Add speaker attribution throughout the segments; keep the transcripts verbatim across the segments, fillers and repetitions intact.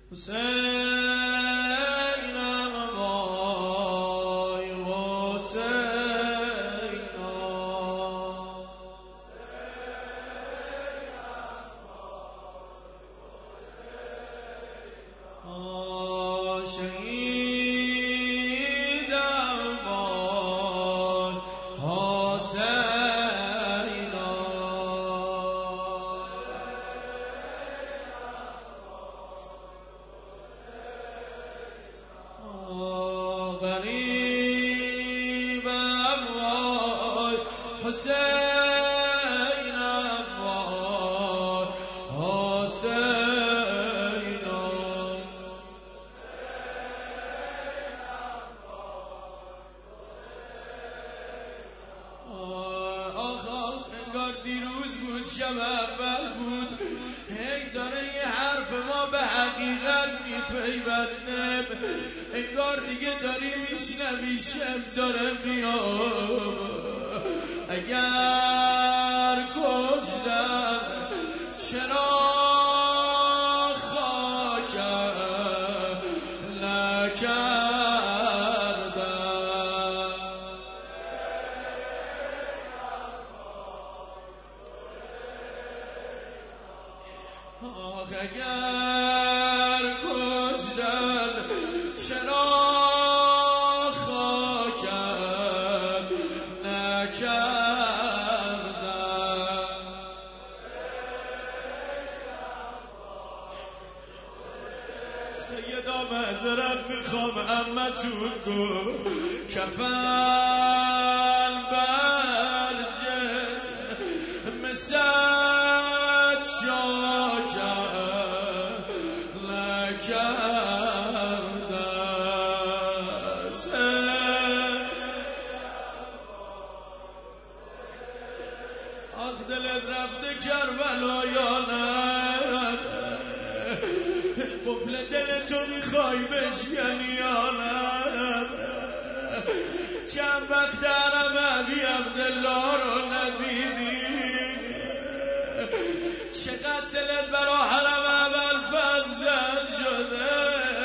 Speaker 1: شب اول بود، هی داره یه حرف ما به حقیقت میپیونده، انگار دیگه داری میشنوی شب داره میاد. اگر کشتم چرا خاکم نکردم؟ آخ اگر کشتم چرا خاکم نکردم؟ سیدا معذرت میخوام عمتون گفت کفن بر جسم مثل آخ دلت رفته کربلا یا نه؟ قفل دلتو میخوای بشکنی یا نه؟ چند وقت حرم عبی عبدالله رو ندیدی؟ چقدر دلت برا حرم ابوالفضل شده؟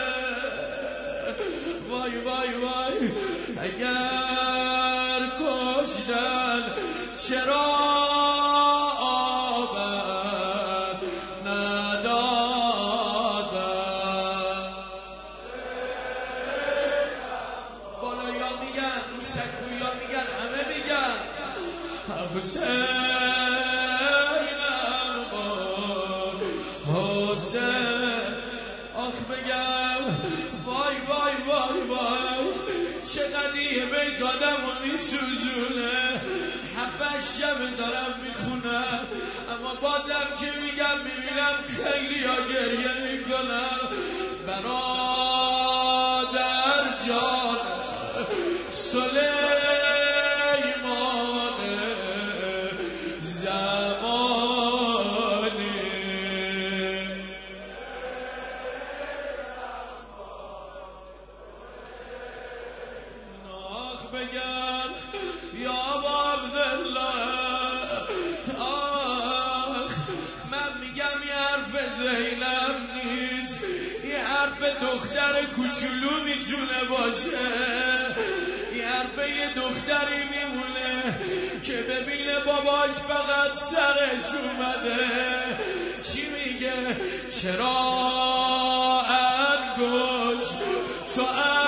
Speaker 1: وای وای وای اگر کشتن چرا آبم ندادم؟ بالایان میگن، رو سکویان میگن، همه میگن حسینم با حسین. آخ بگم وای وای وای وای چقدر یه بیت آدم رو میسوزونه. هفتش شب دارم میخونم اما بازم که میگم میبینم خیلی ها گریه میکنم. برادر جان سلیمان زمانی ناخ بگم یا عبدالله. آخ من میگم یه حرف زینب نیست، یه حرف دختر کوچولو میتونه باشه. یه حرف یه دختری میمونه که ببینه باباش فقط سرش اومده. چی میگه؟ چرا انگشت تو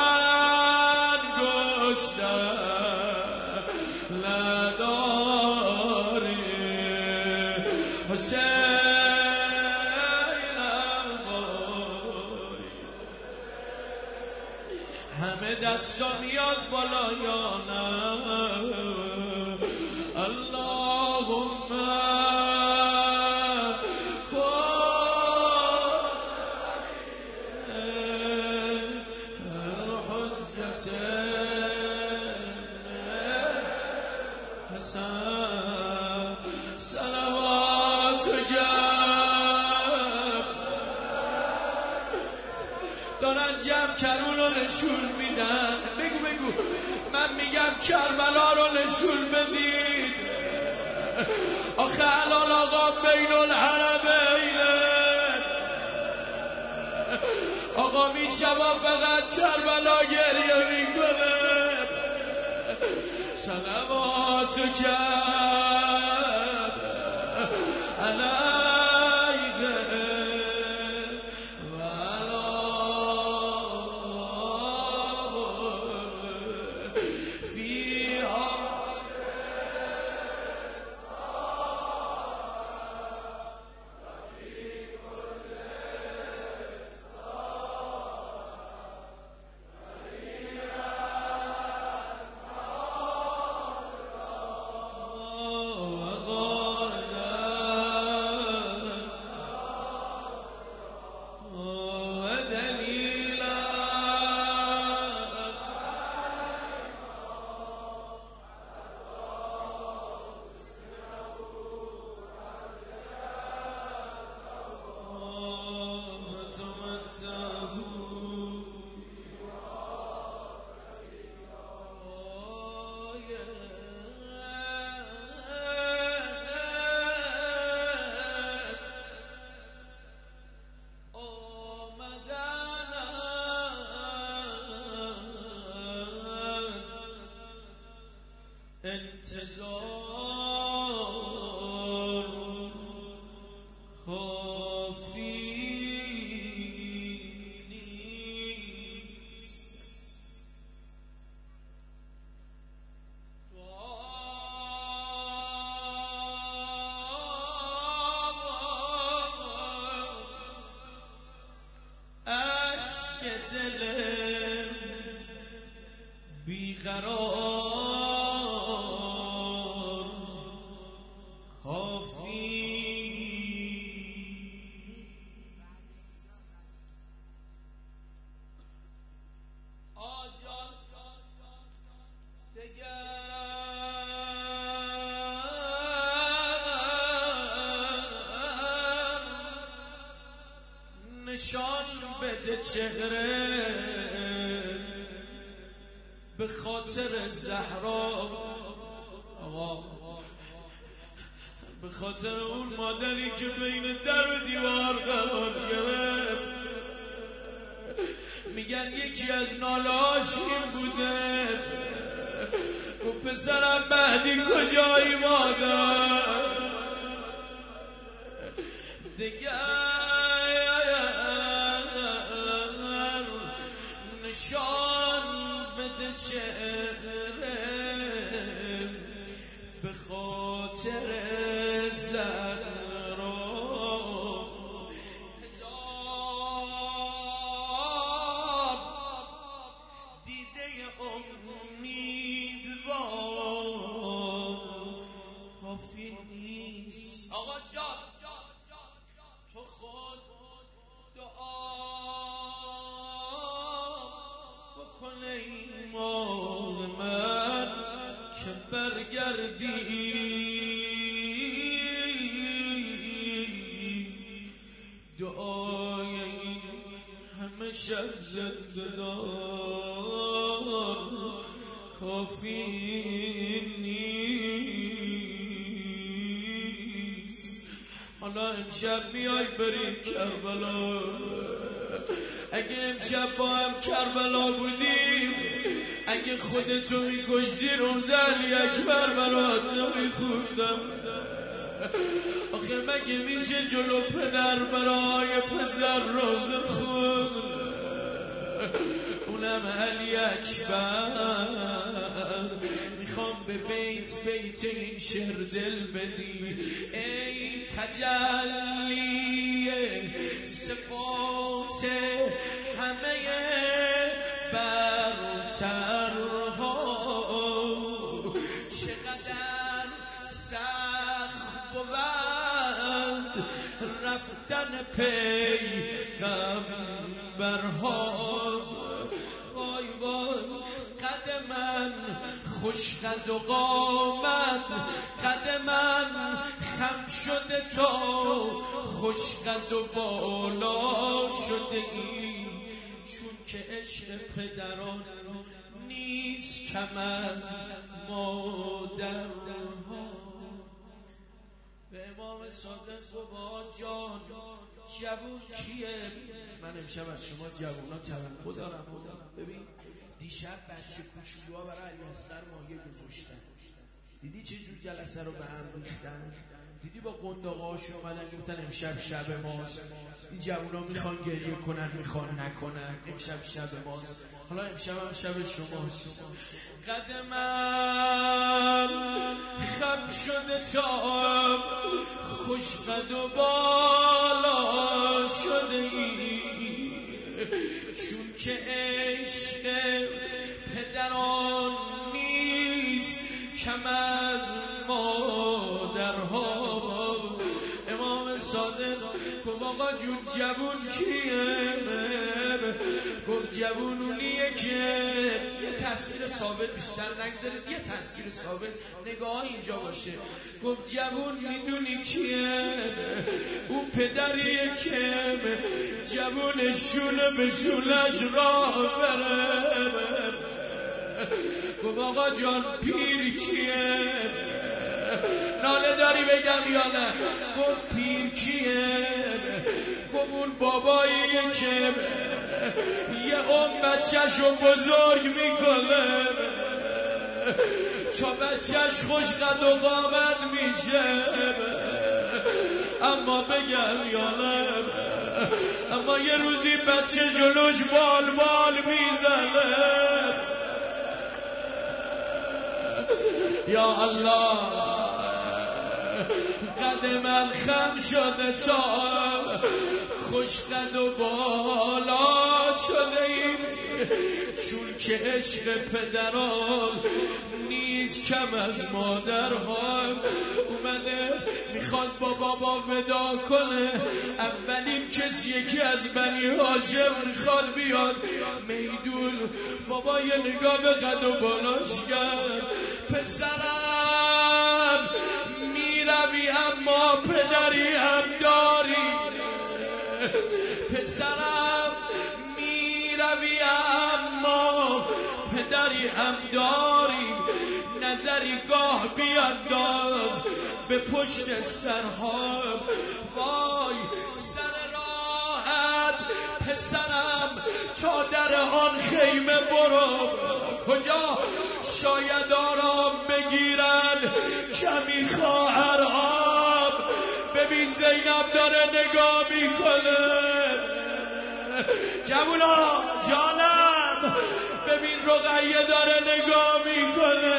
Speaker 1: انگشتم نداری؟ حسینم وای همه دستا میاد بالا یا نه؟ اللهم حسن صلوات گم دارن جمع کرون رو نشون میدن. بگو بگو من میگم کربلا رو نشون بدید. آخه الان آقا بین الحرمین آقا میشبا فقط کربلا گریه میکنه. صلوات کرد علیه و علی فیها انتظار کافی نیست. عشق دل بیقرار کافی. آجان دگر نشان بده چهره به خاطر زهرا. آقا به خاطر اون مادری که بین در و دیوار قرار گرفت. میگن یکی از ناله‌هاش این بوده گفت پسرم مهدی کجایی مادر؟ دیگر نشان بده چهره به خاطر زهرا. هزار دیده امیدوار کافی نیست. آقا جان تو خود دعا بکن ای ماه من که برگردی. دعای این همه شب زنده دار کافی نیست. حالا امشب میای بریم کربلا. اگه امشب با هم کربلا بودیم، اگه خودتو میکشتی روزه علی اکبر برات نمیخوندم. آخه مگه میشه جلو پدر برای پسر روزه خوند؟ اونم علی اکبر. میخوام به بیت بیت این شعر دل بدی. ای تجلی صفات همه برترها، چقدر سخت بود رفتن پیغمبرها. وای وای قد من خوش قد و قامت، قد من خم شده تا خوش قد و بالا شده ای. چون که عشق پدران نیست کم از مادرها. به امام صادق گفت جان جوون کیه؟ من امشب از شما جوونا توقع دارم. ببین دیشب بچه کوچولوها برای علی اصغر ماهی گذاشتن، دیدی چه جور جلسه رو به هم ریختن؟ دیدی با قنداق‌هاشون اومدن گفتن امشب شب ماست. این جوونا میخوان گریه کنن میخوان نکنن، امشب شب ماست. حالا امشب هم شب شماست. قد من خم شده تا خوش قد و بالا شده ای، چون که عشق پدران نیست کم از مادرها. امام صادق گفت آقا جون جوون کیه؟ گفت جوون اونیه که یه تصویر ثابت بیشتر نگذارید، یه تصویر ثابت نگاه اینجا باشه. گفت جوون میدونی کیه؟ اون پدریه که جوون شونه به شونش راه بره. گفت آقا جان پیر کیه؟ ناله داری بگم یا نه؟ گفت پیر کیه؟ گفت اون باباییه که یه اون بچه‌شو بزرگ میکنه تا بچه‌ش خوش قد و قامت میشه. اما بگم یا نه؟ اما یه روزی بچه جلوش بال بال میزنه. یا الله قد من خم شده تا خوش قد و بالا شده ایم، چون که عشق پدران نیست کم از مادرها. اومده میخواد با بابا ودا کنه، اولین کسیه که از بنی هاشم میخواد بیاد میدون. بابا یه نگاه به قد و بالاش کرد. پسرم میروی اما پدری هم داری، پسرم میروی اما پدری هم داری. نظری گاه بیانداز به پشت سرها. وای سر راحت پسرم تا در آن خیمه برو. کجا؟ شاید آرام بگیرن کمی خواهرها. ببین زینب داره نگاه میکنه. جوونا جانم ببین رقیه داره نگاه میکنه.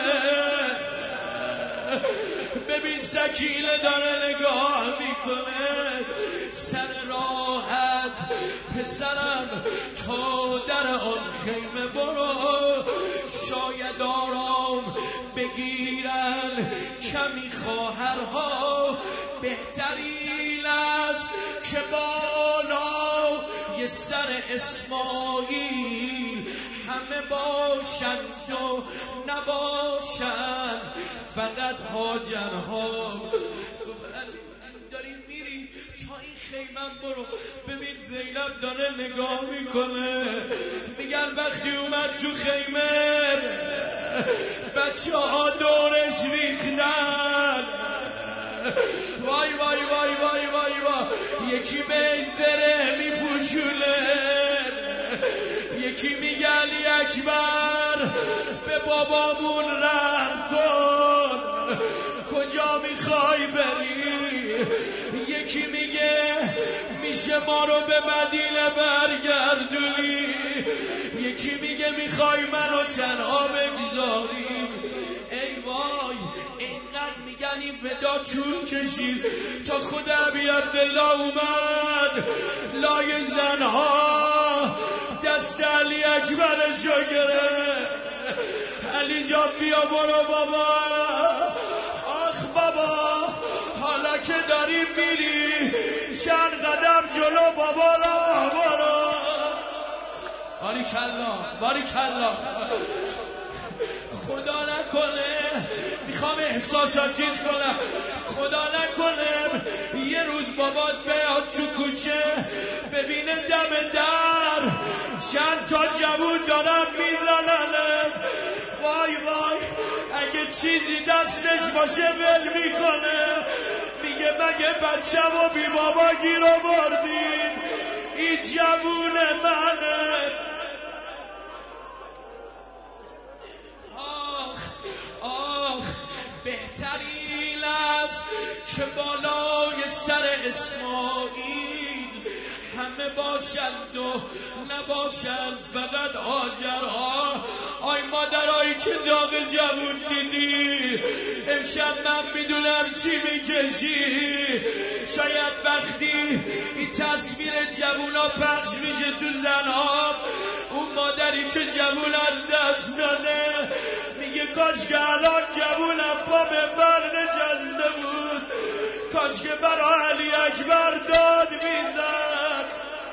Speaker 1: ببین سکینه داره نگاه میکنه. سر راحت پسرم تا در آن خیمه برو. شاید آرام بگیرن کمی خواهرها. بهترین است که بالا یه سر اسماعیل همه باشند و نباشند فقط هاجرها. داری میری تا این خیمم برو. ببین زینب داره نگاه میکنه. میگن وقتی اومد تو خیمه بچه ها دورش ریختن. وای وای وای وای وای وای. یکی به زره میپوشونه، یکی میگه علی اکبر به بابامون رحم کن، کجا میخوای بری؟ یکی میگه میشه ما رو به مدینه برگردونی، یکی میگه میخوای منو تنها بگذاری. ای وای اینقدر میگن این ودا طول کشید تا خود ابی عبدالله اومد لای زنها دست علی اکبرشو گرفت. علی جان بیا برو بابا. آخ بابا حالا که داری میری چند قدم جلو بابا را برو. باریکالله باریکالله. خدا نکنه میخوام احساساتیت کنم، خدا نکنه یه روز بابات بیاد تو کوچه ببینه دم در چند تا جوون دارن میزننت. وای وای اگه چیزی دستش باشه ول میکنه، میگه مگه بچم و بی بابا گیر آوردید؟ این جوون منه. آخ آخ بهترین است که بالای سر اسماعیل همه باشند و نباشند فقط هاجرها. آی مادرایی که داغ جوون دیدی امشب من میدونم چی میکشی. شاید وقتی این تصویر جوونا پخش میشه تو زنها اون مادری که جوون از دست داده میگه کاش که الان جوونم پا به بر نشسته بود، کاش که برای علی اکبر داد میزد.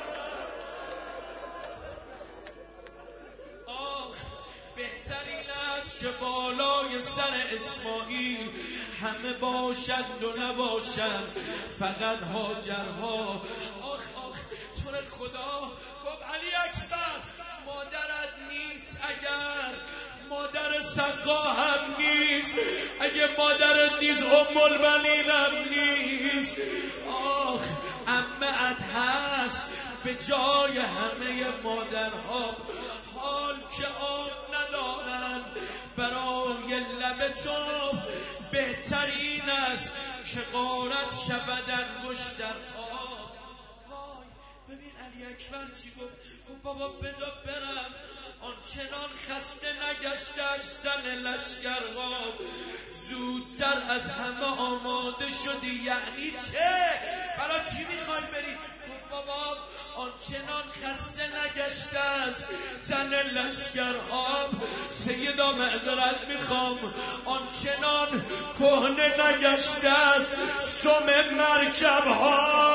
Speaker 1: آخ بهترین است که بالای سر اسماعیل همه باشند و نباشند فقط هاجرها. آخ آخ تو رو خدا خب علی اکبر مادرت نیست، اگر مادر سقا هم نیست، اگه مادرت نیست ام البنین هم نیست. آخ عمه‌ات هست به جای همه مادرها، حال که آب ندارن برای لب تو بهترین است که غارت شود انگشت در آب. وای ببین علی اکبر چی گفت؟ گفت بابا بذار برم، آنچنان خسته نگشته از تن لشکرها، زودتر از همه آماده شدی. یعنی چه؟ برای چی میخوای بری؟ گفت بابا آنچنان خسته نگشته از تن لشکرها، سیدا معذرت میخوام، آنچنان کهنه نگشته از سم مرکبها.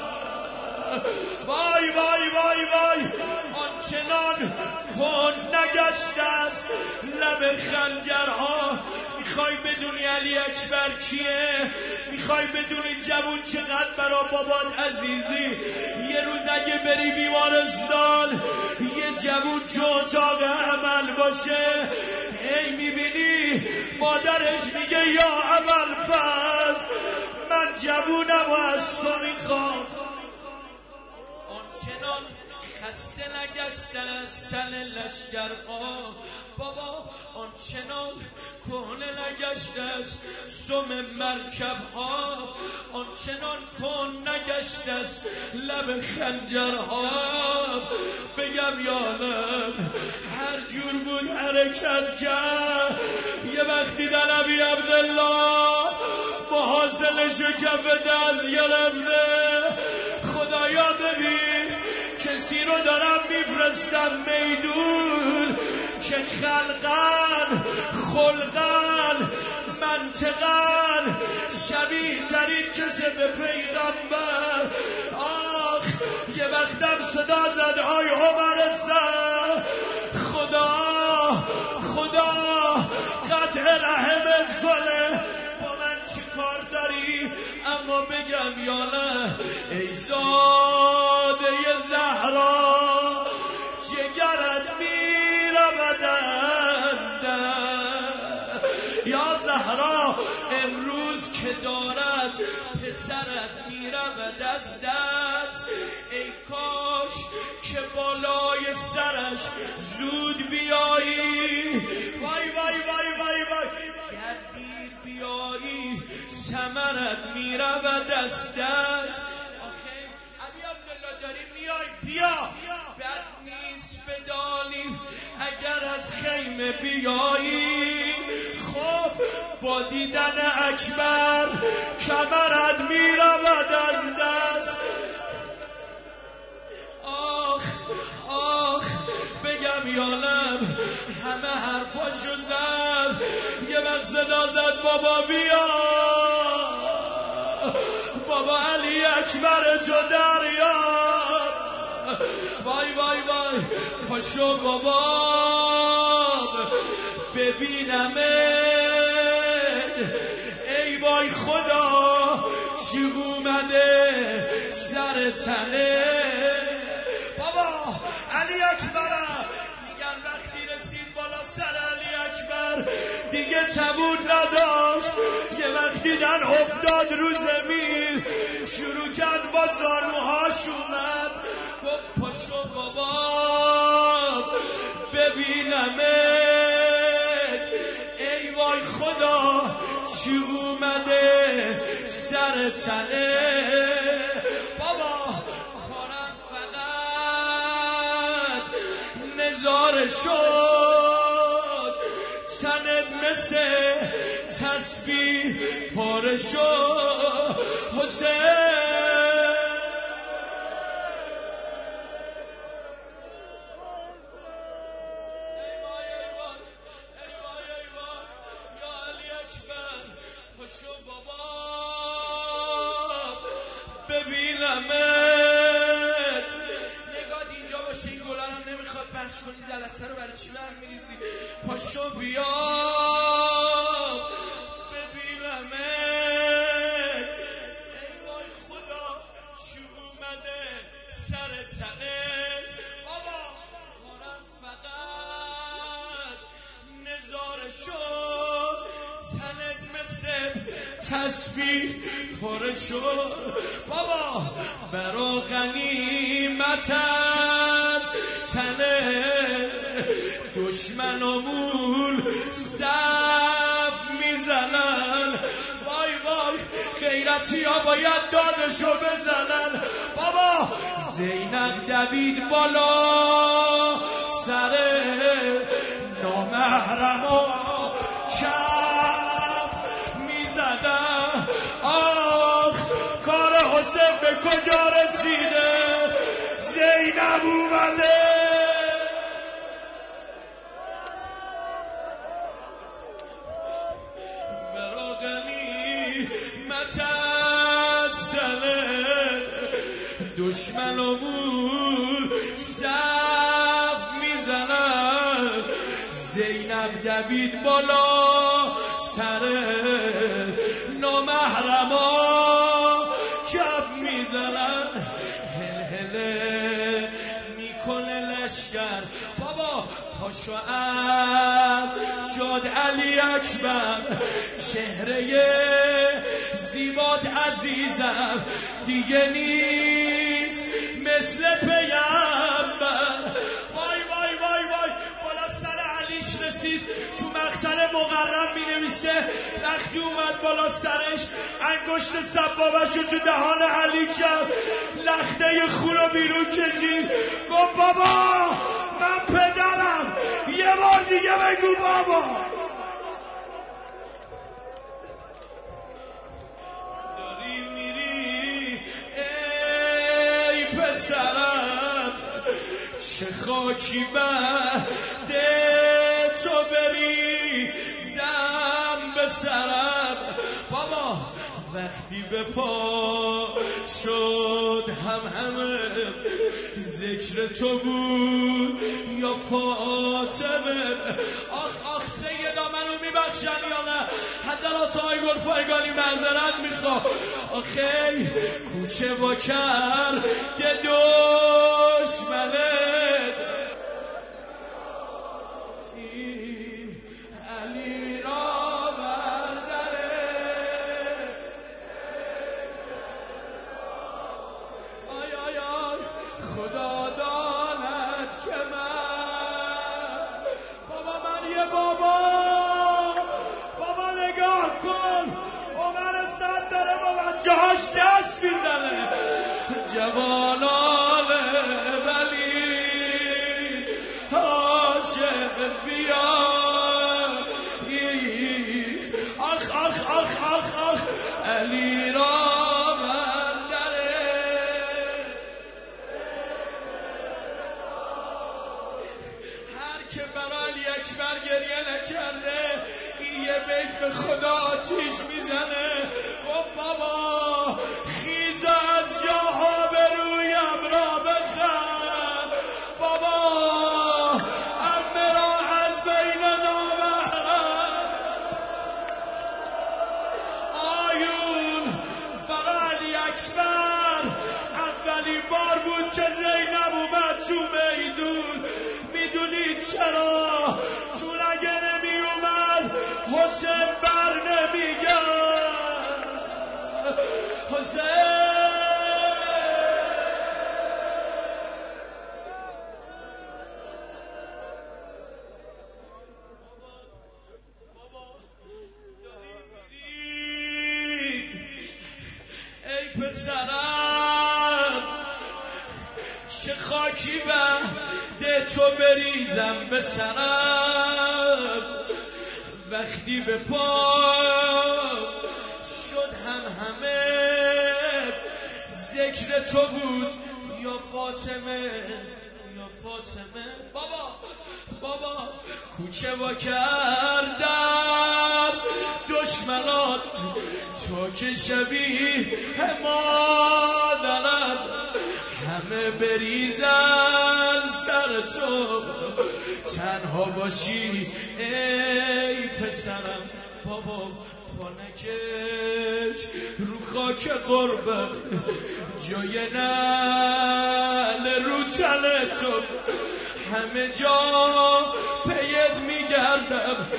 Speaker 1: وای وای وای وای آنچنان کهن نگشته است لب خنجرها. میخوای بدونی علی اکبر کیه؟ میخوای بدونی جوون چقدر برا بابات عزیزی؟ یه روز اگه بری بیمارستان یه جوون چه اتاق عمل باشه، هی میبینی مادرش میگه یا ابوالفضل من جوونم و از تو میخوام. آنچنان خسته نگشته از تن لشکرها بابا، آنچنان کهنه نگشته است سم مرکبها، آنچنان کهنه نگشته است لب خنجرها. بگم یادم هر جور بود حرکت کرد. یه وقتی در نبی عبدالله محاصلشو کف دست گرفته، خدایا ببین کسی رو دارم میفرستم میدون که خلقن خلقن منطقن شبیه ترین کسی به پیغمبر. آخ یه وقتم صدا زد آی عمر سر خدا خدا قطع رحمت کنه، با من چی کار داری؟ اما بگم یا نه ای زاده زهرا جگرت میرود از دست. یا زهرا امروز که دارد پسرت میرود از دست، ای کاش که بالای سرش زود بیایی. وای وای وای وای وای گردیر بیایی ثمرت میرود از دست. آخه علی عبدالله داری میای بیا، بد نیست بدانیم اگر از خیمه بیایی. خب با دیدن اکبر کمرت میرود از دست. آخ آخ بگم یالم همه حرفاشو زد. یه وقت صدا زد بابا بیا، بابا علی اکبر تو دریاب. وای وای وای پاشو بابا ببینمت. ای وای خدا چی اومده سر تنه. بابا علی اکبر میگن وقتی رسید بالا سر علی اکبر دیگه زبون نداشت، یه وقت دیدن افتاد رو زمین، شروع کرد با زانوهاش اومد گفت پاشو بابا ببینمت. ای وای خدا چی اومده سر تنه بابا، کارم فقط نظاره شد، تنت مثل تسبیح پاره شد حسین. پاشو بابا ببینمت. نگاه اینجا باشه، این گلان هم نمیخواد پخش کنی، جلسه رو برای چی برم میریزی؟ پاشو بیا ببینمت. ای وای خدا چی اومده سر تنت بابا، کارم فقط نظاره شد، تنت مثل تسبیح پاره شد بابا، برا غنیمت از تنه دشمنامون صف میزنن. وای وای غیرتی ها باید دادشو بزنن بابا. زینب دوید بالا سر نامحرما کف میزدن. آخ کار حسین به کجا رسیده، زینب اومده. برا غنیمت از تنه دشمنامون صف میزنن. زینب دوید بالا سر نامحرما کف میزنن. هل هله میکنه لشکر بابا، پاشو از جاد علی اکبر، چهره زیبات عزیزم دیگه نیست مثل پیامبر. وای وای وای وای بالا سر علیش رسید، تو مقتل مقرم می نویسه وقتی اومد بالا سرش انگشت سبابشو تو دهان علی کرد، لخته خون رو بیرون کشید، گفت بابا من پدرم، یه بار دیگه بگو بابا. داری میری ای پسرم، چه خاکی بده تو بری زم به سرم بابا. وقتی به پا شد هم همه ذکر تو بود یا فاطمه. آخ آخ سیدا منو میبخشن یا نه؟ حضرات آقای گلفایگانی معذرت میخوام. آخه کوچه با کرد دشمنه علی را بردره. آی آی آی خدا داند که من بابا، من یه بابا بابا نگاه کن، عمر صد داره با بچه هاش دست میزنه، جوانان ولی عاشق بیا. آخ آخ آخ آخ آخ علی را بردره. هر که برای علی اکبر گریه نکرده این یه بیت به خدا آتیش میزنه. گفت بابا خیز از جاها به رویم را بخند بابا، امه را از بین نامحرم. آیون برای علی اکبر اولین بار بود که زینب اومد تو میدون. میدونید چرا؟ چون اگه نمی اومد حسین بر نمیگم حسین ای پسرم چه خاکی بعد تو بریزم به سرم وقتی به پا شد هم همه ذکر تو بود یا فاطمه یا فاطمه بابا بابا کوچه وا کردم دشمنان تو که شبیه مادرم همه بریزن سر تو تنها باشی ای پسرم بابا پا نکش رو خاک قربت جای نعل رو تن تو همه جا پید میگردم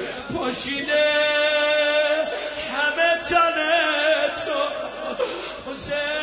Speaker 1: پاشیده همه تن تو حسین